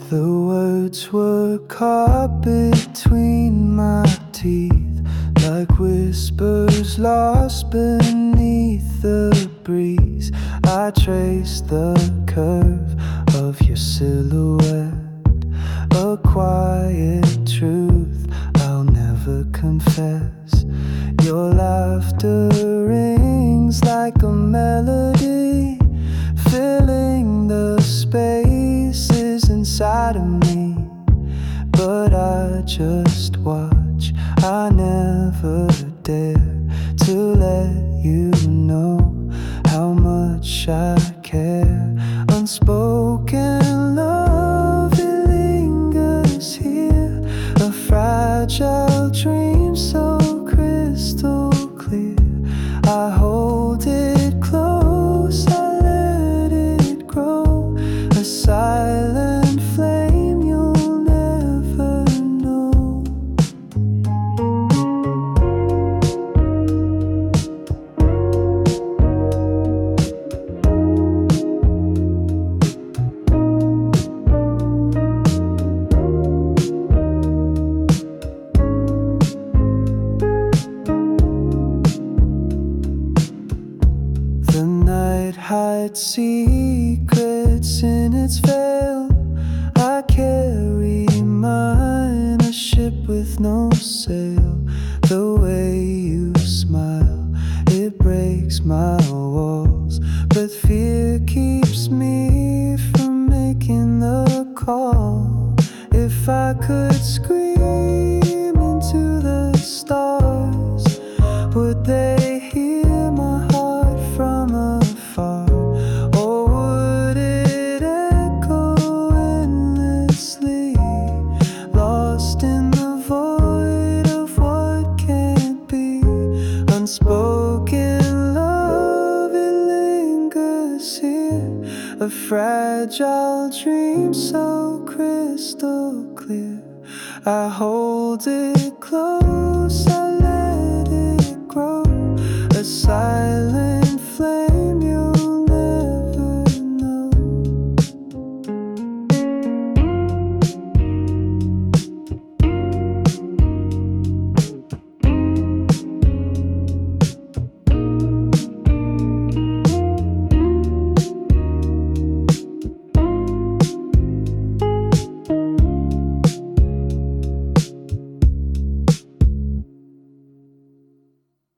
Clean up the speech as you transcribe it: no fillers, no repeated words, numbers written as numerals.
The words were caught between my teeth, like whispers lost beneath the breeze. I traced the curve of your silhouette, a quiet truth I'll never confess. Your laughter rings like a melody, filling the spaces inside of me. But I just watch, I never dare to let you know how much I care. Unspoken love, it lingers here, a fragile dream so crystal clear. I hold it close, I let it grow, a silent flame you'll never know. The night hides secrets in its veil. I carry mine, a ship with no sail. The way you smile, it breaks my walls, but fear keeps me from making the call. If I could scream into the stars, would they hear my heart from afar? Or would it echo endlessly, lost in the void of what can't be? Unspoken love, it lingers here, a fragile dream so crystal clear. I hold it close, I let it grow, a silent